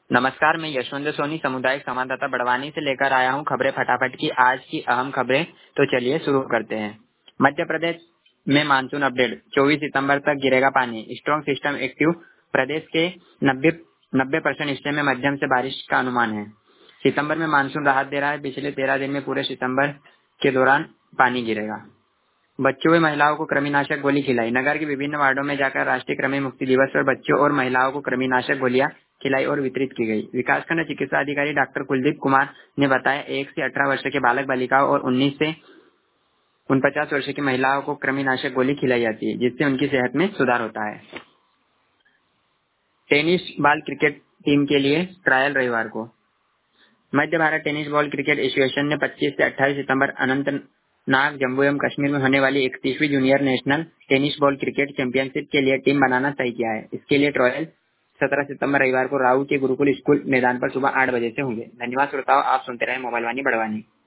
नमस्कार, मैं यशवंत सोनी सामुदायिक संवाददाता बड़वानी से लेकर आया हूं खबरें फटाफट की आज की अहम खबरें। तो चलिए शुरू करते हैं। मध्य प्रदेश में मानसून अपडेट। 24 सितंबर तक गिरेगा पानी, स्ट्रॉन्ग सिस्टम एक्टिव। प्रदेश के 90% हिस्से में मध्यम से बारिश का अनुमान है। सितंबर में मानसून राहत दे रहा है। पिछले 13 दिन में पूरे सितंबर के दौरान पानी गिरेगा। बच्चों व महिलाओं को कृमिनाशक गोली खिलाई। नगर के विभिन्न वार्डों में जाकर राष्ट्रीय कृमि मुक्ति दिवस पर बच्चों और महिलाओं को कृमिनाशक गोलियां खिलाई और वितरित की गई। विकासखंड चिकित्सा अधिकारी डॉक्टर कुलदीप कुमार ने बताया, 1 से 18 वर्ष के बालक बालिकाओं और 19 से 49 वर्ष की महिलाओं को कृमिनाशक गोली खिलाई जाती है, जिससे उनकी सेहत में सुधार होता है। टेनिस बॉल क्रिकेट टीम के लिए ट्रायल रविवार को। Madhya Bharat tennis ball cricket association ने 25 से 28 सितंबर अनंतनाग जम्मू एवं कश्मीर में होने वाली 31वीं junior national tennis ball cricket championship के लिए टीम बनाना तय किया है। इसके लिए ट्रायल 17 सितंबर रविवार को राऊ के गुरुकुल स्कूल मैदान पर सुबह 8 बजे से होंगे। धन्यवाद श्रोताओं, आप सुनते रहे मोबाइल वाणी बड़वानी।